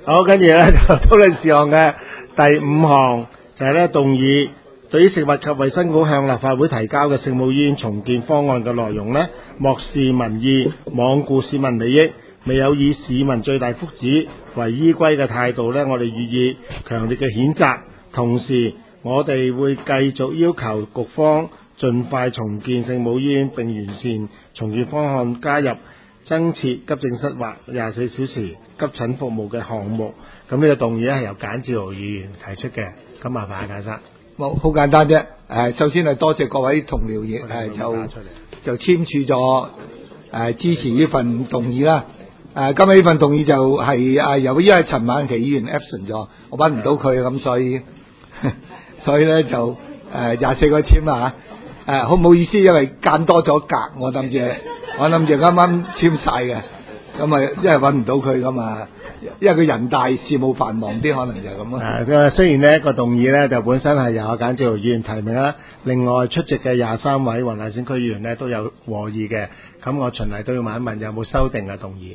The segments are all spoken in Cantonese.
好，跟住咧就討論事項嘅第5項就係咧動議對於食物及衛生局向立法會提交嘅聖母醫院重建方案嘅內容咧，漠視民意、罔顧市民利益，未有以市民最大福祉為依歸嘅態度咧，我哋予以強烈嘅譴責。同時，我哋會繼續要求局方盡快重建聖母醫院，並完善重建方案，加入增設急症室或24小時急診服務嘅項目。咁呢個動議咧係由簡志豪議員提出嘅。咁麻煩簡生。 好簡單啫。首先係多謝各位同僚就簽署咗支持呢份動議啦。今日呢份動議就係由因為陳曼琪議員 absent 咗，我揾唔到佢，咁所以咧就24個簽啦嚇。好唔好意思，因為間多咗格，我諗住啱啱簽晒嘅，咁啊因為揾唔到佢咁啊，因為佢人大事務繁忙啲，可能就係咁啦。 雖然呢個動議呢就本身係由簡志豪議員提名啦，另外出席嘅23位黃大仙區議員呢都有和議嘅，咁我循例都要問一問有冇修訂嘅動議。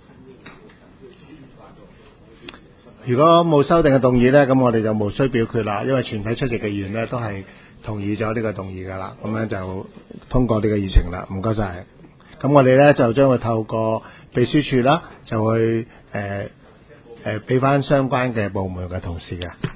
如果冇修訂嘅動議呢，咁我哋就無需表決啦，因為全體出席嘅議員呢都係同意咗呢個動議噶啦，咁樣就通過呢個議程啦。唔該晒。咁我哋呢就將會透過秘書處啦，就去俾翻相關嘅部門嘅同事嘅。